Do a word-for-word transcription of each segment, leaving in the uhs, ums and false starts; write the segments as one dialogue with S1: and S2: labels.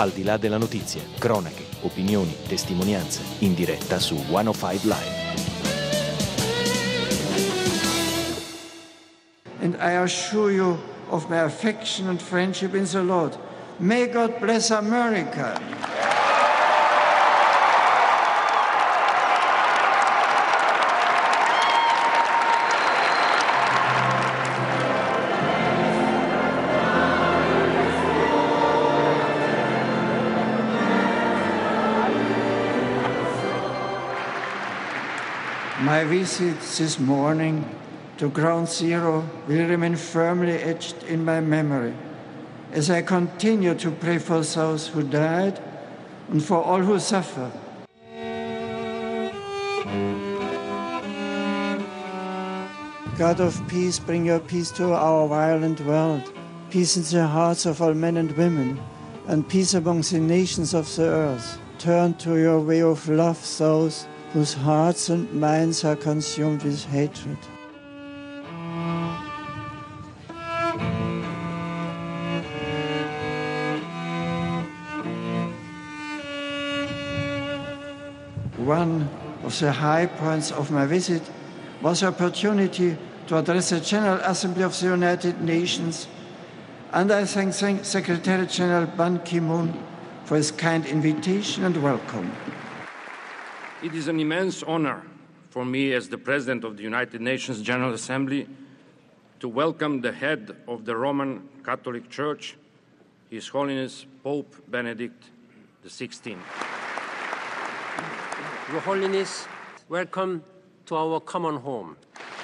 S1: Al di là della notizia, cronache, opinioni, testimonianze, in diretta su centocinque Live.
S2: And I assure you of my affection and friendship in the Lord. May God bless America. My visit this morning to Ground Zero will remain firmly etched in my memory as I continue to pray for those who died and for all who suffer. God of peace, bring your peace to our violent world, peace in the hearts of all men and women, and peace among the nations of the earth. Turn to your way of love those whose hearts and minds are consumed with hatred. One of the high points of my visit was the opportunity to address the General Assembly of the United Nations, and I thank Secretary General Ban Ki-moon for his kind invitation and welcome.
S3: It is an immense honor for me as the President of the United Nations General Assembly to welcome the head of the Roman Catholic Church, His Holiness Pope Benedict the sixteenth.
S4: Your Holiness, welcome to our common home.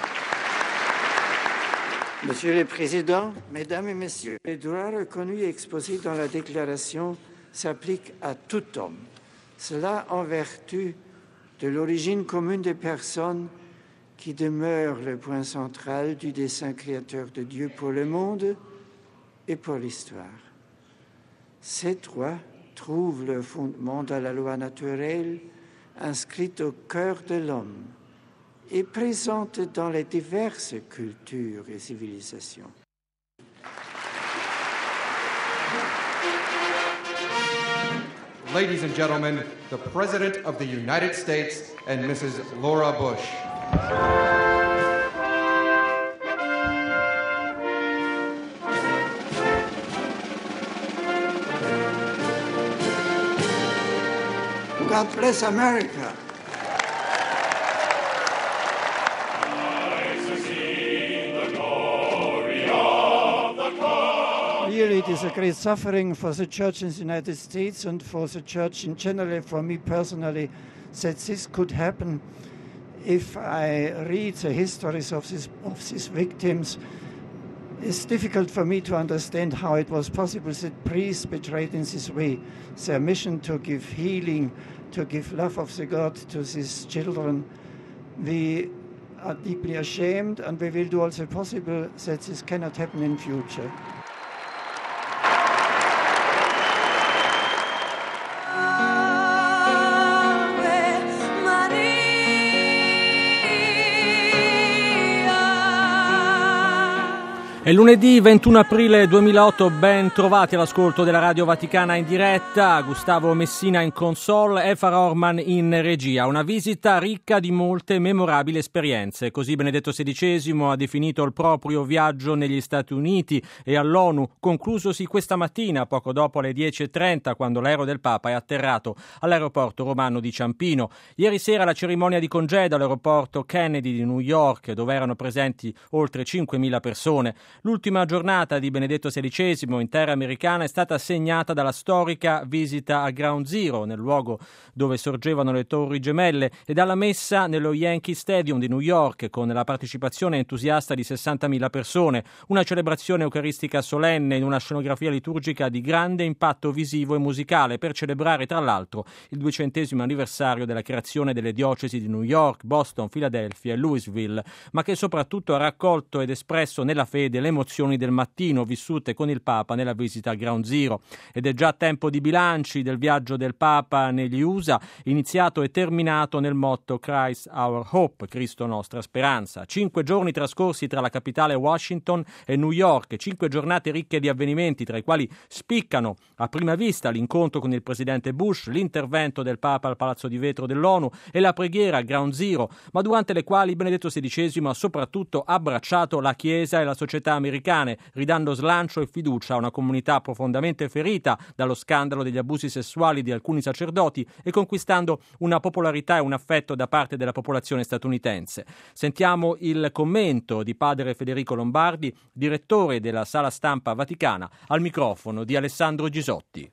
S2: Monsieur le Président, Mesdames et Messieurs, les droits reconnus et exposés dans la Déclaration s'appliquent à tout homme. Cela en vertu de l'origine commune des personnes qui demeure le point central du dessein créateur de Dieu pour le monde et pour l'histoire. Ces droits trouvent leur fondement dans la loi naturelle inscrite au cœur de l'homme et présente dans les diverses cultures et civilisations.
S5: Ladies and gentlemen, the President of the United States and Missus Laura Bush.
S2: God bless America. Really, it is a great suffering for the Church in the United States and for the Church in general, for me personally, that this could happen. If I read the histories of, this, of these victims, it's difficult for me to understand how it was possible that priests betrayed in this way their mission to give healing, to give love of the God to these children. We are deeply ashamed, and we will do all the possible that this cannot happen in future.
S6: È lunedì ventuno aprile duemilaotto, ben trovati all'ascolto della Radio Vaticana in diretta, Gustavo Messina in console, Efar Orman in regia. Una visita ricca di molte memorabili esperienze. Così Benedetto sedicesimo ha definito il proprio viaggio negli Stati Uniti e all'ONU, conclusosi questa mattina, poco dopo le dieci e trenta, quando l'aereo del Papa è atterrato all'aeroporto romano di Ciampino. Ieri sera la cerimonia di congedo all'aeroporto Kennedy di New York, dove erano presenti oltre cinquemila persone. L'ultima giornata di Benedetto sedicesimo in terra americana è stata segnata dalla storica visita a Ground Zero, nel luogo dove sorgevano le Torri Gemelle, e dalla messa nello Yankee Stadium di New York con la partecipazione entusiasta di sessantamila persone, una celebrazione eucaristica solenne in una scenografia liturgica di grande impatto visivo e musicale per celebrare tra l'altro il duecentesimo anniversario della creazione delle diocesi di New York, Boston, Philadelphia e Louisville, ma che soprattutto ha raccolto ed espresso nella fede le emozioni del mattino vissute con il Papa nella visita a Ground Zero. Ed è già tempo di bilanci del viaggio del Papa negli U S A, iniziato e terminato nel motto Christ Our Hope, Cristo nostra speranza. Cinque giorni trascorsi tra la capitale Washington e New York, cinque giornate ricche di avvenimenti, tra i quali spiccano a prima vista l'incontro con il presidente Bush, l'intervento del Papa al Palazzo di Vetro dell'ONU e la preghiera a Ground Zero, ma durante le quali Benedetto sedicesimo ha soprattutto abbracciato la Chiesa e la società americane, ridando slancio e fiducia a una comunità profondamente ferita dallo scandalo degli abusi sessuali di alcuni sacerdoti e conquistando una popolarità e un affetto da parte della popolazione statunitense. Sentiamo il commento di padre Federico Lombardi, direttore della Sala Stampa Vaticana, al microfono di Alessandro Gisotti.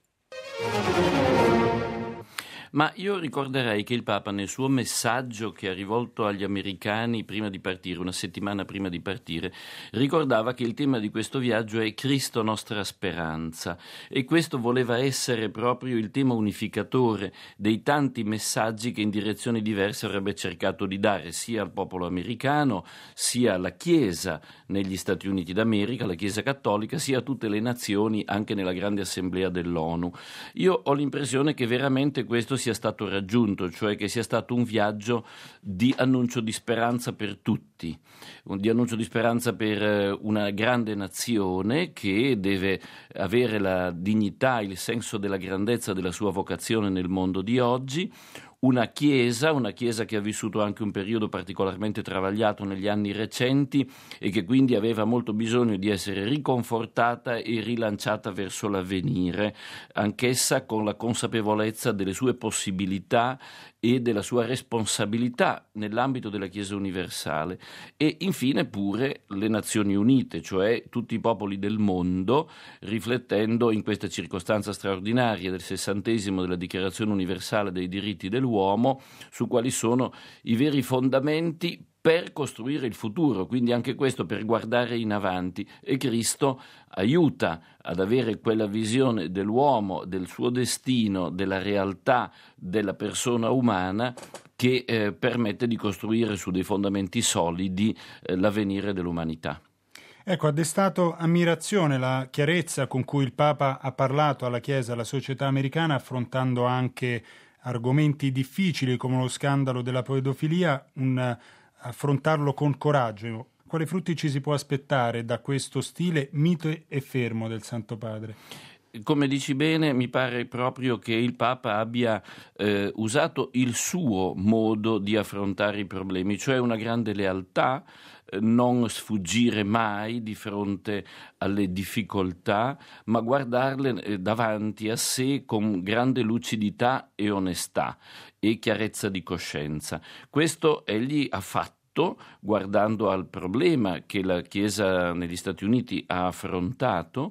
S7: Ma io ricorderei che il Papa nel suo messaggio che ha rivolto agli americani prima di partire, una settimana prima di partire, ricordava che il tema di questo viaggio è Cristo nostra speranza, e questo voleva essere proprio il tema unificatore dei tanti messaggi che in direzioni diverse avrebbe cercato di dare sia al popolo americano, sia alla Chiesa negli Stati Uniti d'America, la Chiesa cattolica, sia a tutte le nazioni, anche nella grande assemblea dell'ONU. Io ho l'impressione che veramente questo sia stato raggiunto, cioè che sia stato un viaggio di annuncio di speranza per tutti, di annuncio di speranza per una grande nazione che deve avere la dignità, il senso della grandezza della sua vocazione nel mondo di oggi, una Chiesa, una Chiesa che ha vissuto anche un periodo particolarmente travagliato negli anni recenti e che quindi aveva molto bisogno di essere riconfortata e rilanciata verso l'avvenire, anch'essa con la consapevolezza delle sue possibilità e della sua responsabilità nell'ambito della Chiesa universale. E infine pure le Nazioni Unite, cioè tutti i popoli del mondo, riflettendo in questa circostanza straordinaria del sessantesimo della Dichiarazione universale dei diritti dell'uomo, su quali sono i veri fondamenti per costruire il futuro, quindi anche questo per guardare in avanti, e Cristo aiuta ad avere quella visione dell'uomo, del suo destino, della realtà della persona umana che eh, permette di costruire su dei fondamenti solidi eh, l'avvenire dell'umanità.
S8: Ecco, ha destato ammirazione la chiarezza con cui il Papa ha parlato alla Chiesa, alla società americana, affrontando anche argomenti difficili come lo scandalo della pedofilia, un affrontarlo con coraggio. Quali frutti ci si può aspettare da questo stile mite e fermo del Santo Padre?
S7: Come dici bene, mi pare proprio che il Papa abbia eh, usato il suo modo di affrontare i problemi, cioè una grande lealtà, eh, non sfuggire mai di fronte alle difficoltà, ma guardarle eh, davanti a sé con grande lucidità e onestà e chiarezza di coscienza. Questo egli ha fatto guardando al problema che la Chiesa negli Stati Uniti ha affrontato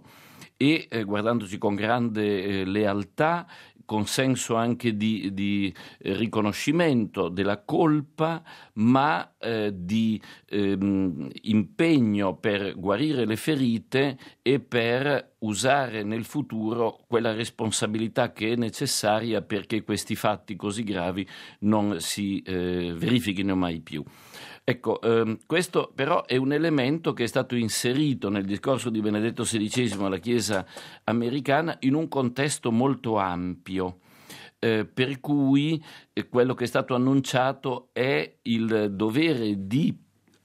S7: e eh, guardandoci con grande eh, lealtà, con senso anche di, di eh, riconoscimento della colpa, ma eh, di ehm, impegno per guarire le ferite e per usare nel futuro quella responsabilità che è necessaria perché questi fatti così gravi non si eh, verifichino mai più. Ecco, ehm, questo però è un elemento che è stato inserito nel discorso di Benedetto sedicesimo alla Chiesa americana in un contesto molto ampio, eh, per cui eh, quello che è stato annunciato è il dovere di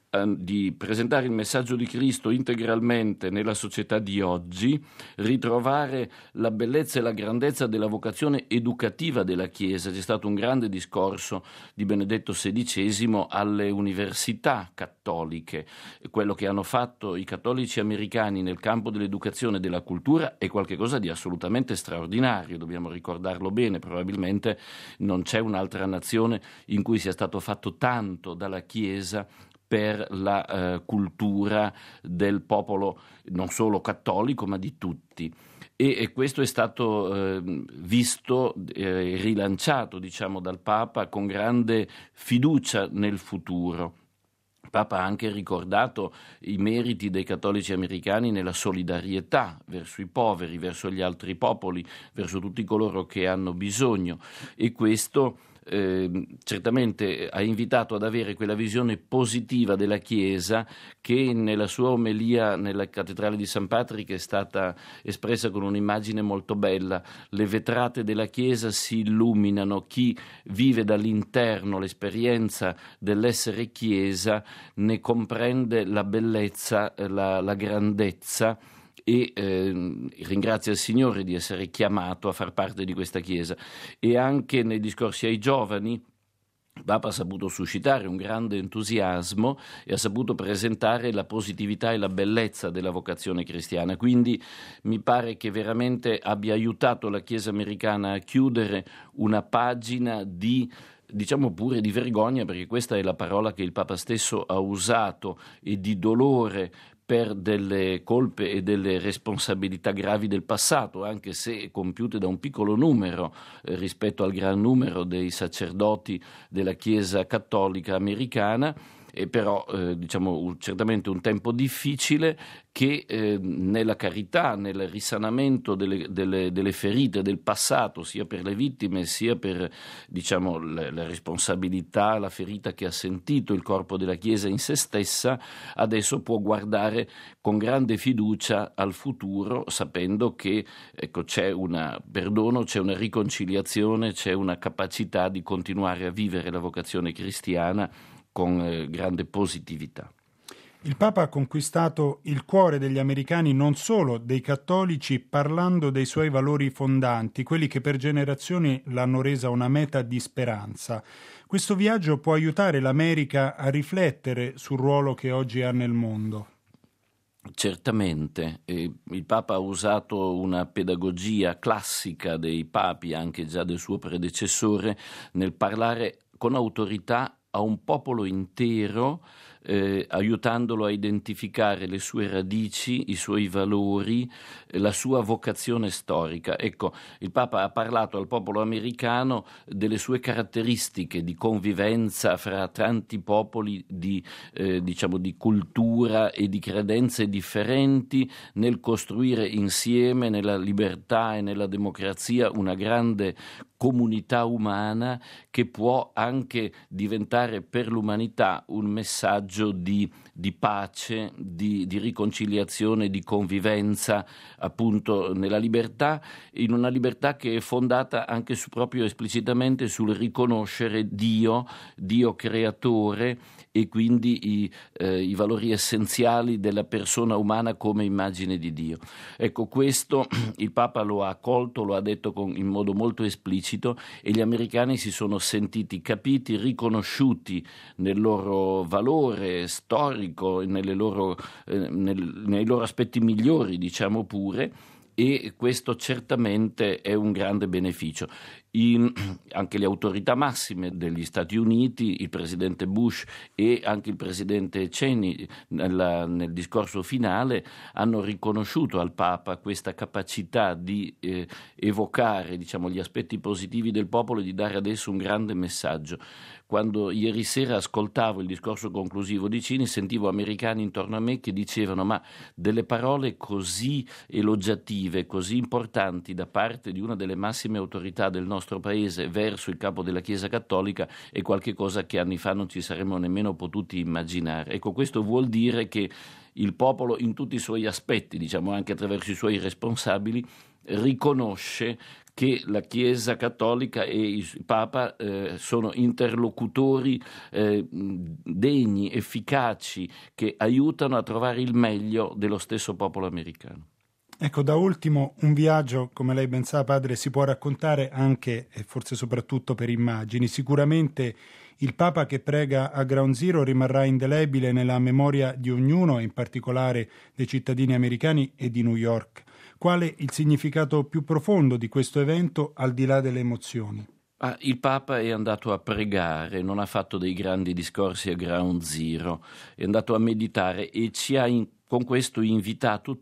S7: di presentare il messaggio di Cristo integralmente nella società di oggi, ritrovare la bellezza e la grandezza della vocazione educativa della Chiesa. C'è stato un grande discorso di Benedetto sedicesimo alle università cattoliche. Quello che hanno fatto i cattolici americani nel campo dell'educazione e della cultura è qualcosa di assolutamente straordinario, dobbiamo ricordarlo bene. Probabilmente non c'è un'altra nazione in cui sia stato fatto tanto dalla Chiesa per la eh, cultura del popolo non solo cattolico ma di tutti, e, e questo è stato eh, visto e eh, rilanciato diciamo dal Papa con grande fiducia nel futuro. Il Papa ha anche ricordato i meriti dei cattolici americani nella solidarietà verso i poveri, verso gli altri popoli, verso tutti coloro che hanno bisogno, e questo eh, certamente ha invitato ad avere quella visione positiva della Chiesa che nella sua omelia nella cattedrale di San Patrick è stata espressa con un'immagine molto bella. Le vetrate della Chiesa si illuminano, chi vive dall'interno l'esperienza dell'essere Chiesa ne comprende la bellezza, la, la grandezza e eh, ringrazia il Signore di essere chiamato a far parte di questa Chiesa. E anche nei discorsi ai giovani il Papa ha saputo suscitare un grande entusiasmo e ha saputo presentare la positività e la bellezza della vocazione cristiana. Quindi mi pare che veramente abbia aiutato la Chiesa americana a chiudere una pagina di, diciamo pure di vergogna, perché questa è la parola che il Papa stesso ha usato, e di dolore per delle colpe e delle responsabilità gravi del passato, anche se compiute da un piccolo numero eh, rispetto al gran numero dei sacerdoti della Chiesa cattolica americana. E però eh, diciamo certamente un tempo difficile che eh, nella carità, nel risanamento delle, delle, delle ferite del passato, sia per le vittime sia per diciamo la, la responsabilità, la ferita che ha sentito il corpo della Chiesa in se stessa, adesso può guardare con grande fiducia al futuro, sapendo che ecco, c'è un perdono, c'è una riconciliazione, c'è una capacità di continuare a vivere la vocazione cristiana con eh, grande positività.
S8: Il Papa ha conquistato il cuore degli americani, non solo dei cattolici, parlando dei suoi valori fondanti, quelli che per generazioni l'hanno resa una meta di speranza. Questo viaggio può aiutare l'America a riflettere sul ruolo che oggi ha nel mondo.
S7: Certamente, eh, il Papa ha usato una pedagogia classica dei papi, anche già del suo predecessore, nel parlare con autorità a un popolo intero, eh, aiutandolo a identificare le sue radici, i suoi valori, eh, la sua vocazione storica. Ecco, il Papa ha parlato al popolo americano delle sue caratteristiche di convivenza fra tanti popoli di, eh, diciamo, di cultura e di credenze differenti, nel costruire insieme, nella libertà e nella democrazia, una grande comunità umana che può anche diventare per l'umanità un messaggio di, di pace, di, di riconciliazione, di convivenza appunto nella libertà, in una libertà che è fondata anche su, proprio esplicitamente sul riconoscere Dio, Dio creatore, e quindi i, eh, i valori essenziali della persona umana come immagine di Dio. Ecco, questo il Papa lo ha accolto, lo ha detto con, in modo molto esplicito, e gli americani si sono sentiti capiti, riconosciuti nel loro valore storico, nelle loro, eh, nel, nei loro aspetti migliori, diciamo pure, e questo certamente è un grande beneficio. In, anche le autorità massime degli Stati Uniti, il presidente Bush e anche il presidente Cheney nella, nel discorso finale hanno riconosciuto al Papa questa capacità di eh, evocare diciamo, gli aspetti positivi del popolo e di dare adesso un grande messaggio. Quando ieri sera ascoltavo il discorso conclusivo di Cheney, sentivo americani intorno a me che dicevano: ma delle parole così elogiative, così importanti da parte di una delle massime autorità del nostro paese verso il capo della Chiesa Cattolica è qualche cosa che anni fa non ci saremmo nemmeno potuti immaginare. Ecco, questo vuol dire che il popolo in tutti i suoi aspetti, diciamo anche attraverso i suoi responsabili, riconosce che la Chiesa Cattolica e il Papa eh, sono interlocutori eh, degni, efficaci, che aiutano a trovare il meglio dello stesso popolo americano.
S8: Ecco, da ultimo, un viaggio, come lei ben sa, padre, si può raccontare anche e forse soprattutto per immagini. Sicuramente il Papa che prega a Ground Zero rimarrà indelebile nella memoria di ognuno, in particolare dei cittadini americani e di New York. Qual è il significato più profondo di questo evento, al di là delle emozioni?
S7: Ah, il Papa è andato a pregare, non ha fatto dei grandi discorsi a Ground Zero, è andato a meditare e ci ha in, con questo invitato tutti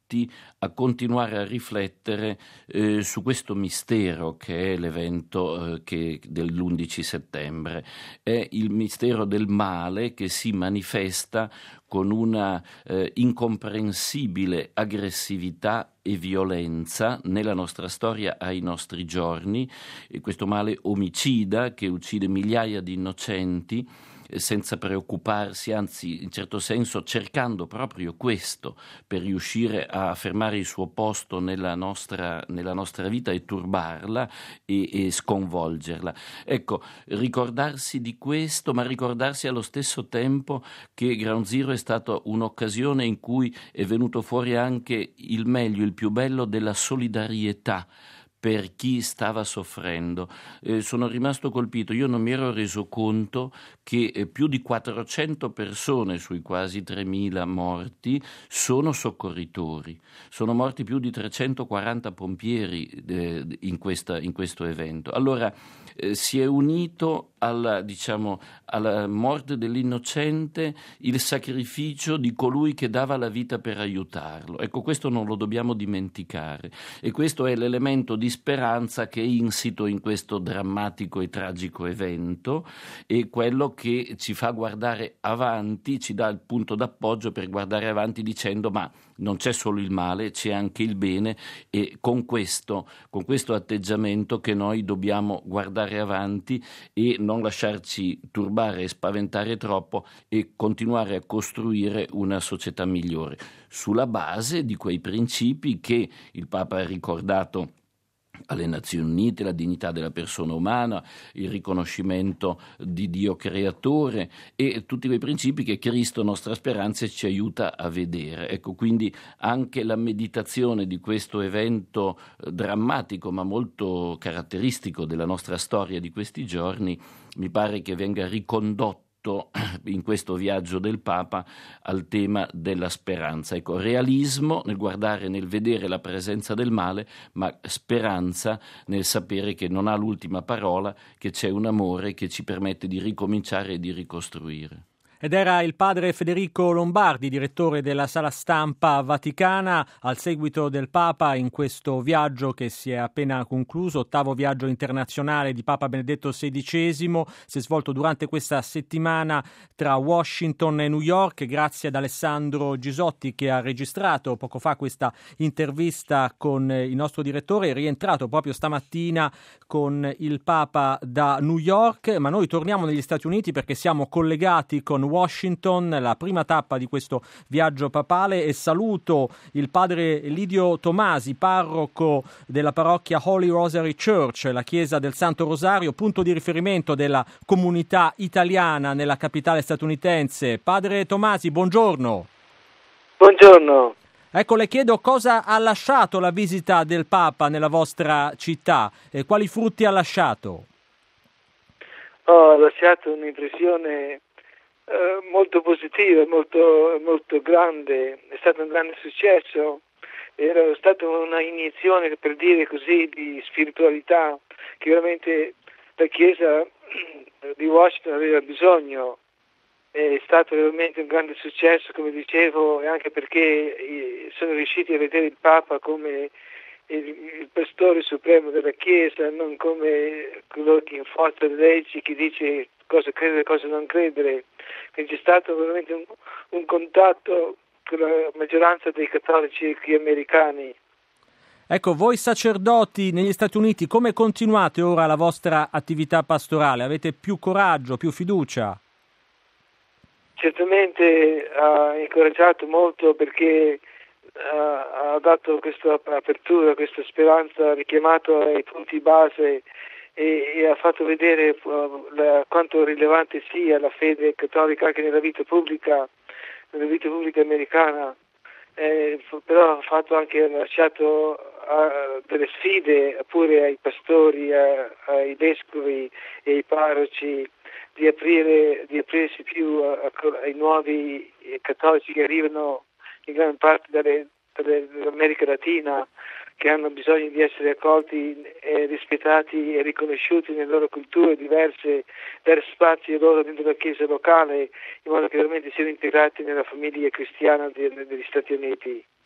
S7: tutti a continuare a riflettere eh, su questo mistero che è l'evento eh, che dell'undici settembre. È il mistero del male che si manifesta con una eh, incomprensibile aggressività e violenza nella nostra storia ai nostri giorni, e questo male omicida che uccide migliaia di innocenti senza preoccuparsi, anzi in certo senso cercando proprio questo per riuscire a affermare il suo posto nella nostra, nella nostra vita e turbarla e, e sconvolgerla. Ecco, ricordarsi di questo, ma ricordarsi allo stesso tempo che Ground Zero è stata un'occasione in cui è venuto fuori anche il meglio, il più bello della solidarietà per chi stava soffrendo. Eh, sono rimasto colpito, io non mi ero reso conto che eh, più di quattrocento persone sui quasi tremila morti sono soccorritori. Sono morti più di trecentoquaranta pompieri eh, in, questa, in questo evento. Allora eh, si è unito alla, diciamo, alla morte dell'innocente il sacrificio di colui che dava la vita per aiutarlo. Ecco, questo non lo dobbiamo dimenticare, e questo è l'elemento di speranza che è insito in questo drammatico e tragico evento, e quello che ci fa guardare avanti, ci dà il punto d'appoggio per guardare avanti dicendo: ma non c'è solo il male, c'è anche il bene, e con questo, con questo atteggiamento che noi dobbiamo guardare avanti e non lasciarci turbare e spaventare troppo, e continuare a costruire una società migliore sulla base di quei principi che il Papa ha ricordato alle Nazioni Unite: la dignità della persona umana, il riconoscimento di Dio creatore e tutti quei principi che Cristo, nostra speranza, ci aiuta a vedere. Ecco, quindi anche la meditazione di questo evento drammatico ma molto caratteristico della nostra storia di questi giorni mi pare che venga ricondotto in questo viaggio del Papa al tema della speranza. Ecco, realismo nel guardare, nel vedere la presenza del male, ma speranza nel sapere che non ha l'ultima parola, che c'è un amore che ci permette di ricominciare e di ricostruire.
S6: Ed era il padre Federico Lombardi, direttore della Sala Stampa Vaticana, al seguito del Papa in questo viaggio che si è appena concluso, ottavo viaggio internazionale di Papa Benedetto sedicesimo, si è svolto durante questa settimana tra Washington e New York. Grazie ad Alessandro Gisotti che ha registrato poco fa questa intervista con il nostro direttore, è rientrato proprio stamattina con il Papa da New York, ma noi torniamo negli Stati Uniti perché siamo collegati con Washington, la prima tappa di questo viaggio papale, e saluto il padre Lidio Tomasi, parroco della parrocchia Holy Rosary Church, la chiesa del Santo Rosario, punto di riferimento della comunità italiana nella capitale statunitense. Padre Tomasi, buongiorno.
S9: Buongiorno.
S6: Ecco, le chiedo cosa ha lasciato la visita del Papa nella vostra città e quali frutti ha lasciato?
S9: Ho lasciato un'impressione Eh, molto positiva, molto, molto grande. È stato un grande successo, era stata una iniezione, per dire così, di spiritualità che veramente la Chiesa di Washington aveva bisogno. È stato veramente un grande successo, come dicevo, e anche perché sono riusciti a vedere il Papa come il, il pastore supremo della Chiesa, non come quello che inforza le leggi, che dice cosa credere e cosa non credere. Quindi c'è stato veramente un, un contatto con la maggioranza dei cattolici qui americani.
S6: Ecco, voi sacerdoti negli Stati Uniti, come continuate ora la vostra attività pastorale? Avete più coraggio, più fiducia?
S9: Certamente ha incoraggiato molto, perché ha, ha dato questa apertura, questa speranza, ha richiamato ai punti base e, e ha fatto vedere uh, la, quanto rilevante sia la fede cattolica anche nella vita pubblica, nella vita pubblica americana. Eh, però ha fatto anche, ha lasciato uh, delle sfide pure ai pastori, a, ai vescovi e ai parroci di aprire, di aprirsi più a, a, ai nuovi cattolici che arrivano in gran parte dalle, dalle, dall'America Latina, che hanno bisogno di essere accolti e rispettati e riconosciuti nelle loro culture diverse, dare spazio loro dentro la Chiesa locale, in modo che veramente siano integrati nella famiglia cristiana degli Stati Uniti.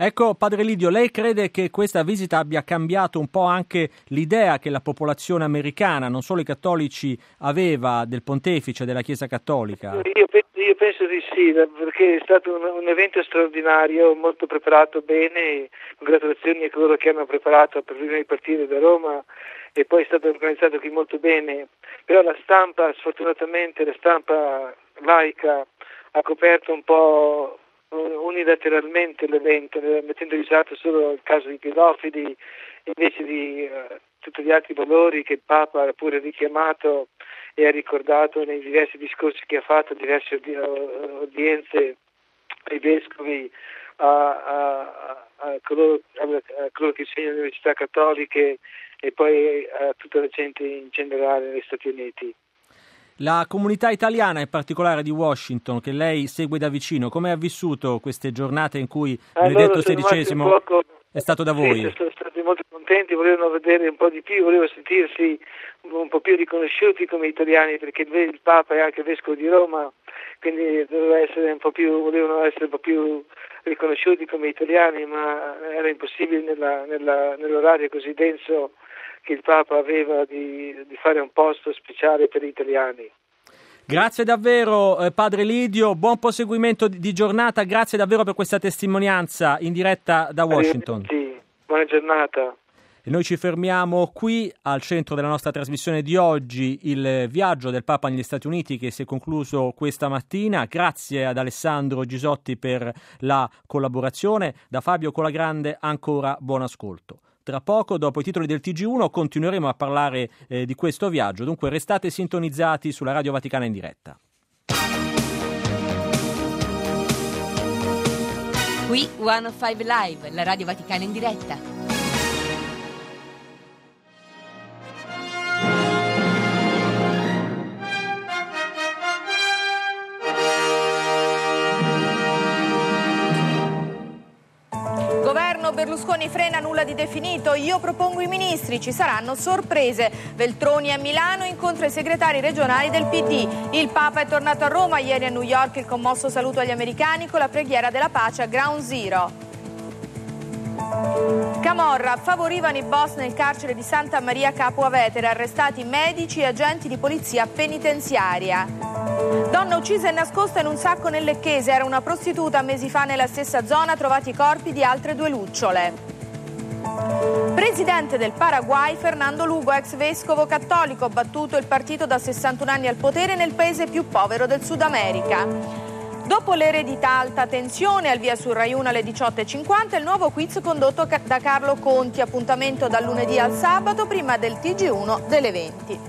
S6: Ecco, padre Lidio, lei crede che questa visita abbia cambiato un po' anche l'idea che la popolazione americana, non solo i cattolici, aveva del pontefice, della Chiesa Cattolica?
S9: Io penso, io penso di sì, perché è stato un, un evento straordinario, molto preparato bene. Congratulazioni a coloro che hanno preparato per prima di partire da Roma, e poi è stato organizzato qui molto bene. Però la stampa, sfortunatamente, la stampa laica ha coperto un po' unilateralmente l'evento, mettendo in risalto solo il caso di pedofili, invece di uh, tutti gli altri valori che il Papa ha pure richiamato e ha ricordato nei diversi discorsi che ha fatto, diverse udienze ai vescovi, a, a, a, coloro, a, a coloro che insegnano le università cattoliche e poi a tutta la gente in generale negli Stati Uniti.
S6: La comunità italiana, in particolare di Washington, che lei segue da vicino, come ha vissuto queste giornate in cui Benedetto sedicesimo poco, è stato da voi?
S9: Sì, sono stati molto contenti, volevano vedere un po' di più, volevano sentirsi un po' più riconosciuti come italiani, perché il Papa è anche vescovo di Roma, quindi doveva essere un po' più, volevano essere un po' più riconosciuti come italiani, ma era impossibile nella, nella, nell'orario così denso che il Papa aveva di, di fare un posto speciale per gli italiani.
S6: Grazie davvero eh, padre Lidio, buon proseguimento di, di giornata, grazie davvero per questa testimonianza in diretta da Washington.
S9: Sì, buona giornata.
S6: E noi ci fermiamo qui al centro della nostra trasmissione di oggi, il viaggio del Papa negli Stati Uniti che si è concluso questa mattina. Grazie ad Alessandro Gisotti per la collaborazione, da Fabio Colagrande ancora buon ascolto. Tra poco, dopo i titoli del T G uno, continueremo a parlare eh, di questo viaggio, dunque restate sintonizzati sulla Radio Vaticana in diretta.
S10: Qui centocinque Live, la Radio Vaticana in diretta.
S11: Berlusconi frena, nulla di definito, io propongo i ministri, ci saranno sorprese. Veltroni a Milano incontra i segretari regionali del P D. Il Papa è tornato a Roma, ieri a New York il commosso saluto agli americani con la preghiera della pace a Ground Zero. Camorra, favorivano i boss nel carcere di Santa Maria Capua Vetere, arrestati medici e agenti di polizia penitenziaria. Donna uccisa e nascosta in un sacco nel Lecchese, era una prostituta mesi fa nella stessa zona, trovati i corpi di altre due lucciole. Presidente del Paraguay, Fernando Lugo, ex vescovo cattolico, battuto il partito da sessantuno anni al potere nel paese più povero del Sud America. Dopo l'eredità alta tensione, al via su Rai uno alle diciotto e cinquanta, il nuovo quiz condotto da Carlo Conti, appuntamento dal lunedì al sabato, prima del T G uno delle venti.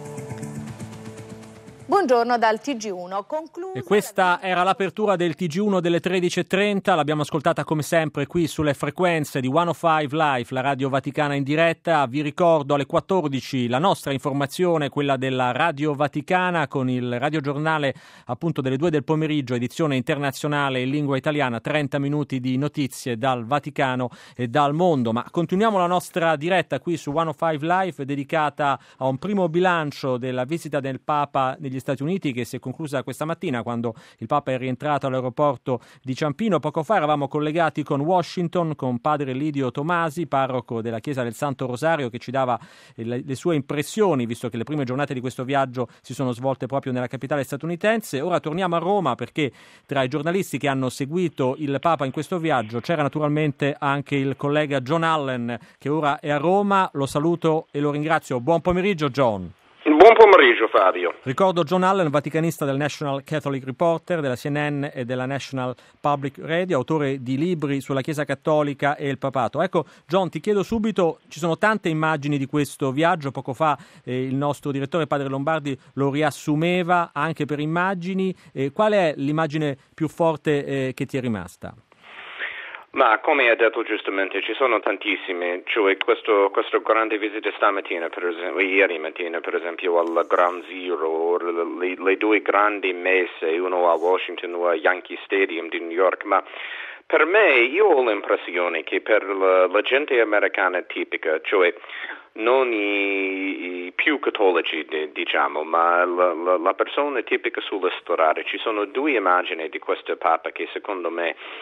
S11: Buongiorno dal T G uno. Conclusa
S6: e questa era l'apertura del T G uno delle tredici e trenta, l'abbiamo ascoltata come sempre qui sulle frequenze di centocinque Live, la Radio Vaticana in diretta. Vi ricordo alle quattordici la nostra informazione, quella della Radio Vaticana, con il radiogiornale appunto delle due del pomeriggio, edizione internazionale in lingua italiana, trenta minuti di notizie dal Vaticano e dal mondo. Ma continuiamo la nostra diretta qui su centocinque Live, dedicata a un primo bilancio della visita del Papa negli Stati Uniti, che si è conclusa questa mattina quando il Papa è rientrato all'aeroporto di Ciampino. Poco fa eravamo collegati con Washington con padre Lidio Tomasi, parroco della Chiesa del Santo Rosario, che ci dava le, le sue impressioni, visto che le prime giornate di questo viaggio si sono svolte proprio nella capitale statunitense. Ora torniamo a Roma, perché tra i giornalisti che hanno seguito il Papa in questo viaggio c'era naturalmente anche il collega John Allen, che ora è a Roma. Lo saluto e lo ringrazio. Buon pomeriggio, John.
S12: Buon pomeriggio Fabio.
S6: Ricordo John Allen, vaticanista del National Catholic Reporter, della C N N e della National Public Radio, autore di libri sulla Chiesa Cattolica e il Papato. Ecco John, ti chiedo subito, ci sono tante immagini di questo viaggio, poco fa eh, il nostro direttore padre Lombardi lo riassumeva anche per immagini, eh, qual è l'immagine più forte eh, che ti è rimasta?
S12: Ma come hai detto giustamente ci sono tantissime, cioè questo, questo grande visita stamattina, per esempio, ieri mattina per esempio al Ground Zero, le, le due grandi messe, uno a Washington, uno a Yankee Stadium di New York, ma per me io ho l'impressione che per la, la gente americana tipica, cioè non i, i più cattolici diciamo, ma la, la, la persona tipica sulla strada, ci sono due immagini di questo Papa che secondo me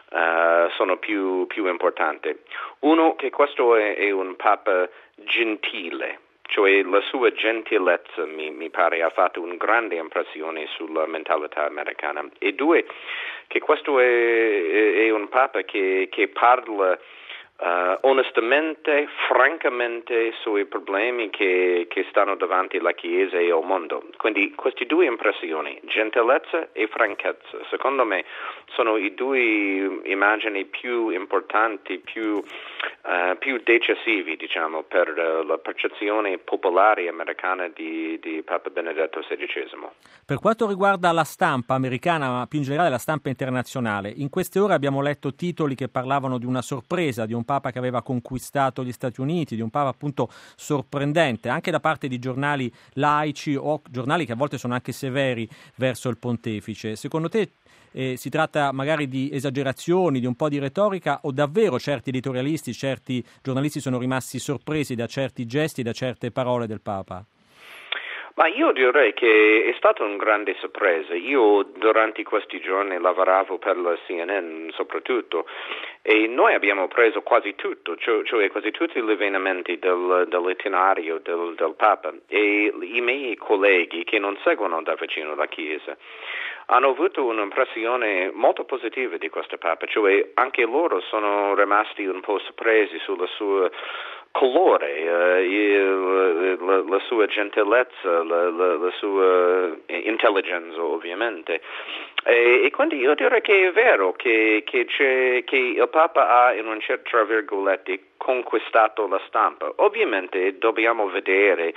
S12: uh, sono più, più importanti. Uno, che questo è, è un Papa gentile, cioè la sua gentilezza mi, mi pare ha fatto una grande impressione sulla mentalità americana. E due, che questo è, è, è un Papa che, che parla Uh, onestamente, francamente, sui problemi che, che stanno davanti alla Chiesa e al mondo. Quindi queste due impressioni, gentilezza e franchezza, secondo me sono i due immagini più importanti, più, uh, più decisivi, diciamo, per uh, la percezione popolare americana di, di Papa Benedetto sedicesimo.
S6: Per quanto riguarda la stampa americana, ma più in generale la stampa internazionale, in queste ore abbiamo letto titoli che parlavano di una sorpresa, di un Papa che aveva conquistato gli Stati Uniti, di un Papa appunto sorprendente, anche da parte di giornali laici o giornali che a volte sono anche severi verso il pontefice. Secondo te eh, si tratta magari di esagerazioni, di un po' di retorica, o davvero certi editorialisti, certi giornalisti sono rimasti sorpresi da certi gesti, da certe parole del Papa?
S12: Ma io direi che è stata una grande sorpresa. Io durante questi giorni lavoravo per la C N N soprattutto e noi abbiamo preso quasi tutto, cioè, cioè quasi tutti gli avvenimenti del, dell'itinerario del, del Papa, e i miei colleghi che non seguono da vicino la Chiesa hanno avuto un'impressione molto positiva di questo Papa, cioè anche loro sono rimasti un po' sorpresi sulla sua colore, uh, la, la sua gentilezza, la, la, la sua intelligenza ovviamente. E, e quindi io direi che è vero che, che, c'è, che il Papa ha, in un certo, tra virgolette, conquistato la stampa. Ovviamente dobbiamo vedere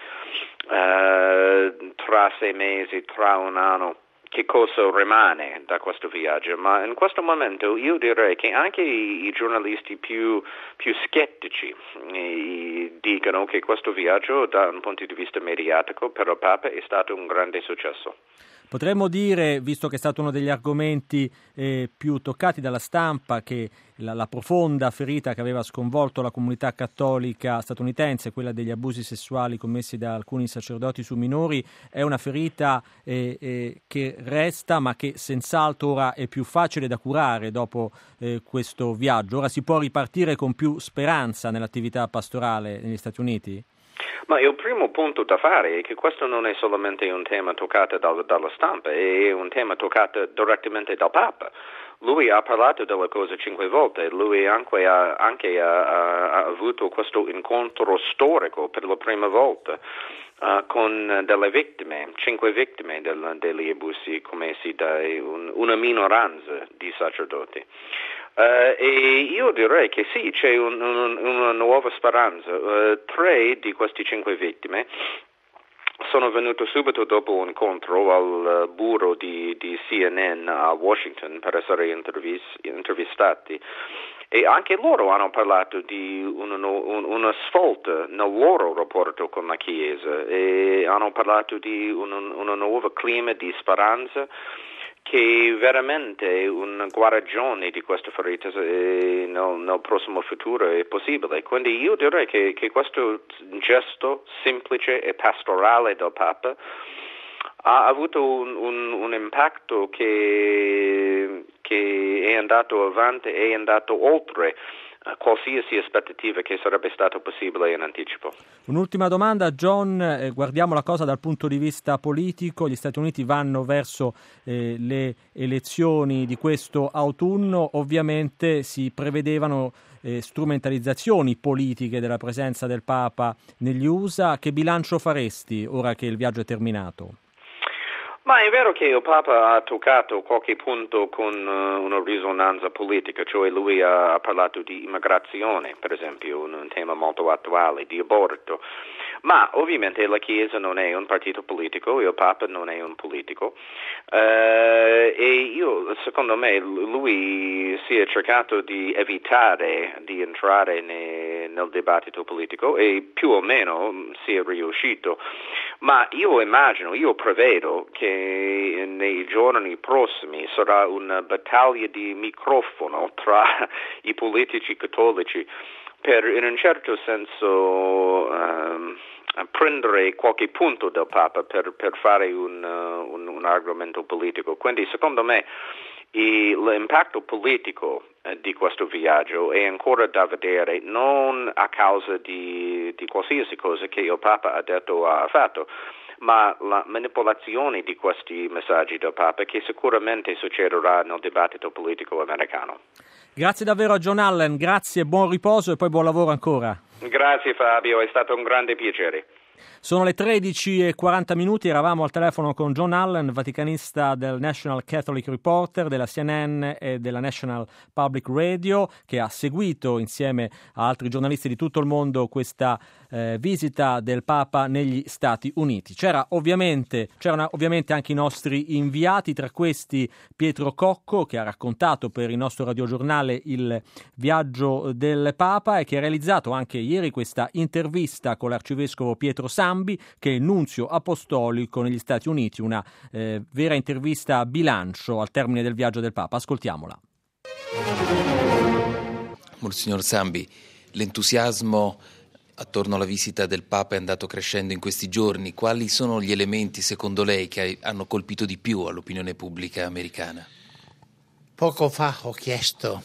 S12: uh, tra sei mesi, tra un anno, che cosa rimane da questo viaggio, ma in questo momento io direi che anche i, i giornalisti più, più scettici eh, dicono che questo viaggio da un punto di vista mediatico per il Papa è stato un grande successo.
S6: Potremmo dire, visto che è stato uno degli argomenti eh, più toccati dalla stampa, che la, la profonda ferita che aveva sconvolto la comunità cattolica statunitense, quella degli abusi sessuali commessi da alcuni sacerdoti su minori, è una ferita eh, eh, che resta, ma che senz'altro ora è più facile da curare dopo eh, questo viaggio. Ora si può ripartire con più speranza nell'attività pastorale negli Stati Uniti?
S12: Ma il primo punto da fare è che questo non è solamente un tema toccato dal, dalla stampa, è un tema toccato direttamente dal Papa. Lui ha parlato della cosa cinque volte, lui anche, ha, anche ha, ha, ha avuto questo incontro storico per la prima volta uh, con delle vittime, cinque vittime del, degli abusi commessi da un, una minoranza di sacerdoti. Uh, e io direi che sì, c'è un, un, una nuova speranza. Uh, tre di queste cinque vittime sono venute subito dopo un incontro al uh, bureau di, di C N N a Washington per essere intervis, intervistati, e anche loro hanno parlato di una, un, una svolta nel loro rapporto con la Chiesa e hanno parlato di un, un nuovo clima di speranza, che veramente una guarigione di questa ferita nel, nel prossimo futuro è possibile. Quindi io direi che, che questo gesto semplice e pastorale del Papa ha avuto un, un, un impatto che, che è andato avanti, è andato oltre qualsiasi aspettativa che sarebbe stato possibile in anticipo.
S6: Un'ultima domanda, John, eh, guardiamo la cosa dal punto di vista politico. Gli Stati Uniti vanno verso eh, le elezioni di questo autunno, ovviamente si prevedevano eh, strumentalizzazioni politiche della presenza del Papa negli U S A. Che bilancio faresti ora che il viaggio è terminato?
S12: Ma è vero che il Papa ha toccato qualche punto con uh, una risonanza politica, cioè lui ha, ha parlato di immigrazione, per esempio, un, un tema molto attuale, di aborto. Ma ovviamente la Chiesa non è un partito politico, il Papa non è un politico, uh, e io, secondo me, lui si è cercato di evitare di entrare ne, nel dibattito politico e più o meno si è riuscito. Ma io immagino, io prevedo che nei giorni prossimi sarà una battaglia di microfono tra i politici cattolici per, in un certo senso, um, prendere qualche punto del Papa per, per fare un, uh, un, un argomento politico. Quindi, secondo me, l'impatto politico eh, di questo viaggio è ancora da vedere, non a causa di, di qualsiasi cosa che il Papa ha detto o ha fatto, ma la manipolazione di questi messaggi del Papa che sicuramente succederà nel dibattito politico americano.
S6: Grazie davvero a John Allen, grazie, buon riposo e poi buon lavoro ancora.
S12: Grazie Fabio, è stato un grande piacere.
S6: Sono le tredici e quaranta minuti, eravamo al telefono con John Allen, vaticanista del National Catholic Reporter, della C N N e della National Public Radio, che ha seguito insieme a altri giornalisti di tutto il mondo questa eh, visita del Papa negli Stati Uniti. C'era ovviamente, c'erano ovviamente anche i nostri inviati, tra questi Pietro Cocco, che ha raccontato per il nostro radiogiornale il viaggio del Papa e che ha realizzato anche ieri questa intervista con l'arcivescovo Pietro Sambi, che è nunzio apostolico negli Stati Uniti, una eh, vera intervista a bilancio al termine del viaggio del Papa. Ascoltiamola.
S13: Monsignor Sambi, l'entusiasmo attorno alla visita del Papa è andato crescendo in questi giorni. Quali sono gli elementi, secondo lei, che hanno colpito di più all'opinione pubblica americana?
S14: Poco fa ho chiesto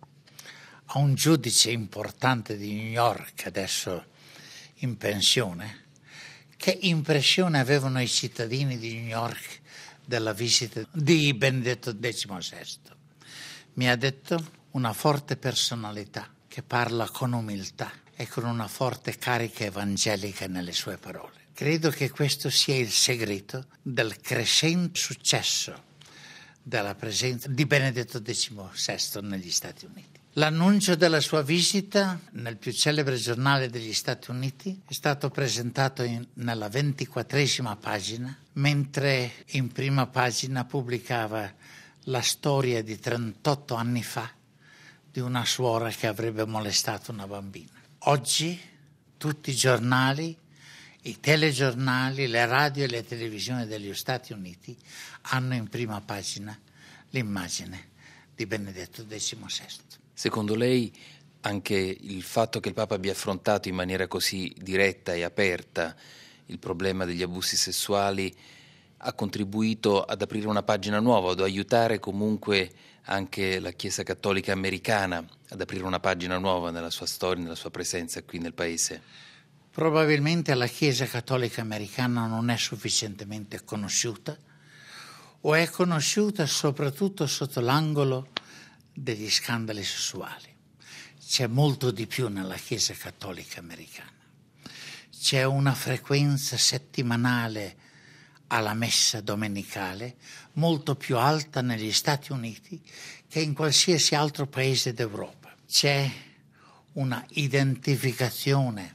S14: a un giudice importante di New York, adesso in pensione, che impressione avevano i cittadini di New York della visita di Benedetto diciassette. Mi ha detto una forte personalità che parla con umiltà e con una forte carica evangelica nelle sue parole. Credo che questo sia il segreto del crescente successo della presenza di Benedetto diciassette negli Stati Uniti. L'annuncio della sua visita nel più celebre giornale degli Stati Uniti è stato presentato in, nella ventiquattresima pagina, mentre in prima pagina pubblicava la storia di trentotto anni fa di una suora che avrebbe molestato una bambina. Oggi tutti i giornali, i telegiornali, le radio e le televisioni degli Stati Uniti hanno in prima pagina l'immagine di Benedetto diciassette.
S13: Secondo lei anche il fatto che il Papa abbia affrontato in maniera così diretta e aperta il problema degli abusi sessuali ha contribuito ad aprire una pagina nuova, ad aiutare comunque anche la Chiesa Cattolica americana ad aprire una pagina nuova nella sua storia, nella sua presenza qui nel Paese?
S14: Probabilmente la Chiesa Cattolica americana non è sufficientemente conosciuta o è conosciuta soprattutto sotto l'angolo degli scandali sessuali. C'è molto di più nella Chiesa Cattolica americana. C'è una frequenza settimanale alla messa domenicale molto più alta negli Stati Uniti che in qualsiasi altro paese d'Europa. C'è una identificazione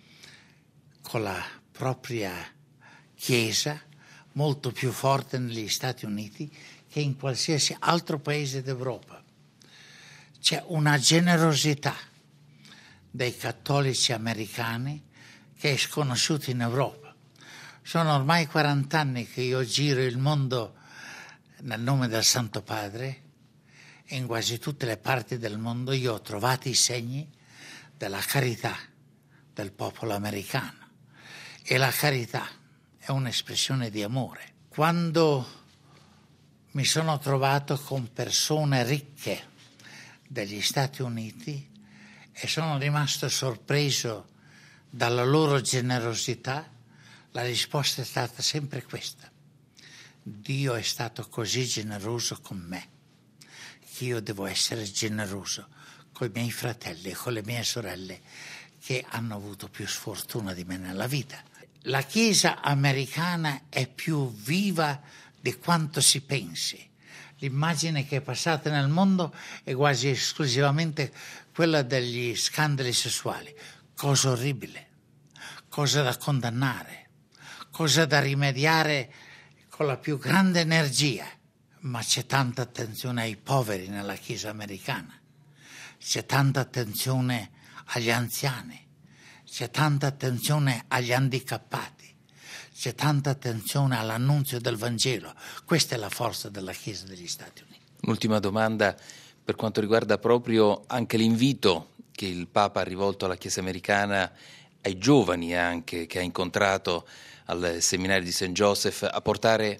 S14: con la propria Chiesa molto più forte negli Stati Uniti che in qualsiasi altro paese d'Europa. C'è una generosità dei cattolici americani che è sconosciuta in Europa. Sono ormai quaranta anni che io giro il mondo nel nome del Santo Padre e in quasi tutte le parti del mondo io ho trovato i segni della carità del popolo americano. E la carità è un'espressione di amore. Quando mi sono trovato con persone ricche degli Stati Uniti e sono rimasto sorpreso dalla loro generosità, la risposta è stata sempre questa: Dio è stato così generoso con me che io devo essere generoso con i miei fratelli e con le mie sorelle che hanno avuto più sfortuna di me nella vita. La Chiesa americana è più viva di quanto si pensi. L'immagine che è passata nel mondo è quasi esclusivamente quella degli scandali sessuali. Cosa orribile, cosa da condannare, cosa da rimediare con la più grande energia. Ma c'è tanta attenzione ai poveri nella Chiesa americana, c'è tanta attenzione agli anziani, c'è tanta attenzione agli handicappati. C'è tanta attenzione all'annunzio del Vangelo. Questa è la forza della Chiesa degli Stati Uniti.
S13: Un'ultima domanda per quanto riguarda proprio anche l'invito che il Papa ha rivolto alla Chiesa americana, ai giovani anche, che ha incontrato al seminario di Saint Joseph, a portare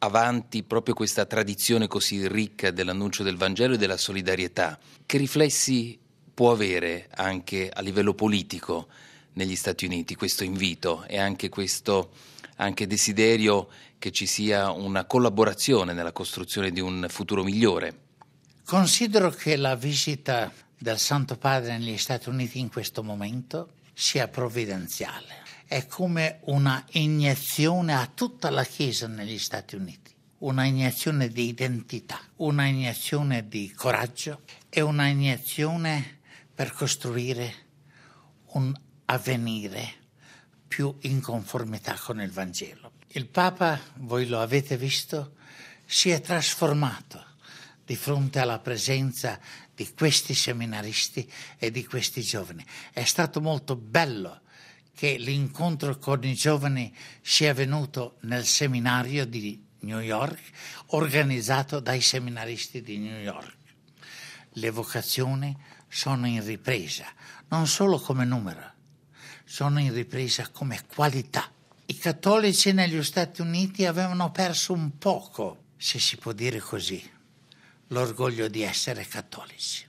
S13: avanti proprio questa tradizione così ricca dell'annuncio del Vangelo e della solidarietà. Che riflessi può avere anche a livello politico negli Stati Uniti questo invito e anche questo anche desiderio che ci sia una collaborazione nella costruzione di un futuro migliore?
S14: Considero che la visita del Santo Padre negli Stati Uniti in questo momento sia provvidenziale. È come una iniezione a tutta la Chiesa negli Stati Uniti, una iniezione di identità, una iniezione di coraggio e una iniezione per costruire un avvenire più in conformità con il Vangelo. Il Papa, voi lo avete visto, si è trasformato di fronte alla presenza di questi seminaristi e di questi giovani. È stato molto bello che l'incontro con i giovani sia avvenuto nel seminario di New York, organizzato dai seminaristi di New York. Le vocazioni sono in ripresa, non solo come numero, sono in ripresa come qualità. I cattolici negli Stati Uniti avevano perso un poco, se si può dire così, l'orgoglio di essere cattolici.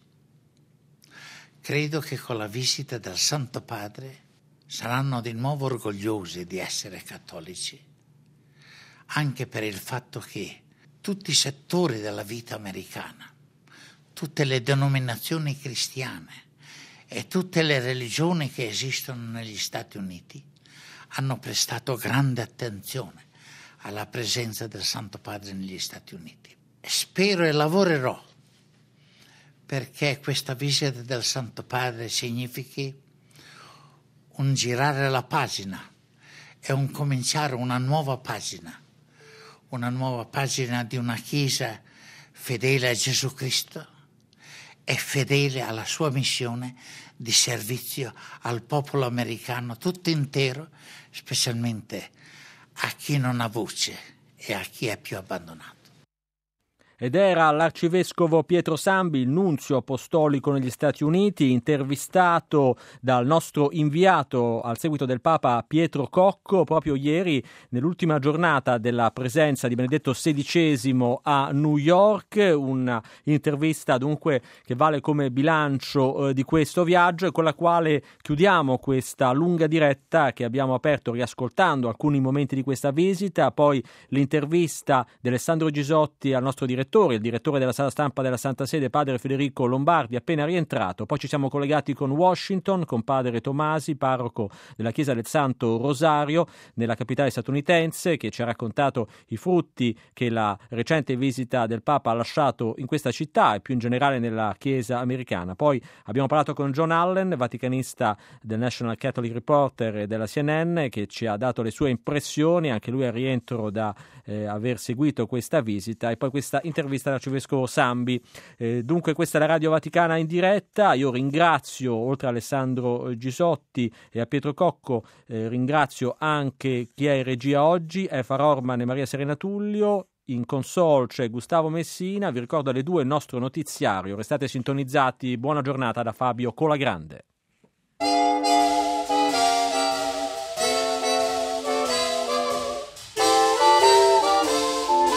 S14: Credo che con la visita del Santo Padre saranno di nuovo orgogliosi di essere cattolici, anche per il fatto che tutti i settori della vita americana, tutte le denominazioni cristiane e tutte le religioni che esistono negli Stati Uniti hanno prestato grande attenzione alla presenza del Santo Padre negli Stati Uniti. Spero e lavorerò perché questa visita del Santo Padre significhi un girare la pagina e un cominciare una nuova pagina, una nuova pagina di una Chiesa fedele a Gesù Cristo e fedele alla sua missione di servizio al popolo americano tutto intero, specialmente a chi non ha voce e a chi è più abbandonato.
S6: Ed era l'arcivescovo Pietro Sambi, il nunzio apostolico negli Stati Uniti, intervistato dal nostro inviato al seguito del Papa Pietro Cocco proprio ieri nell'ultima giornata della presenza di Benedetto sedicesimo a New York. Una intervista dunque che vale come bilancio eh, di questo viaggio e con la quale chiudiamo questa lunga diretta che abbiamo aperto riascoltando alcuni momenti di questa visita, poi l'intervista di Alessandro Gisotti al nostro direttore, il direttore della sala stampa della Santa Sede, padre Federico Lombardi, appena rientrato. Poi ci siamo collegati con Washington, con padre Tomasi, parroco della Chiesa del Santo Rosario nella capitale statunitense, che ci ha raccontato i frutti che la recente visita del Papa ha lasciato in questa città e più in generale nella Chiesa americana. Poi abbiamo parlato con John Allen, vaticanista del National Catholic Reporter e della C N N, che ci ha dato le sue impressioni, anche lui a rientro da eh, aver seguito questa visita, e poi questa intervista all'arcivescovo Sambi. Eh, dunque questa è la Radio Vaticana in diretta. Io ringrazio, oltre a Alessandro Gisotti e a Pietro Cocco, eh, ringrazio anche chi è in regia oggi, Efar Orman e Maria Serena Tullio. In console c'è Gustavo Messina. Vi ricordo alle due il nostro notiziario. Restate sintonizzati. Buona giornata da Fabio Colagrande.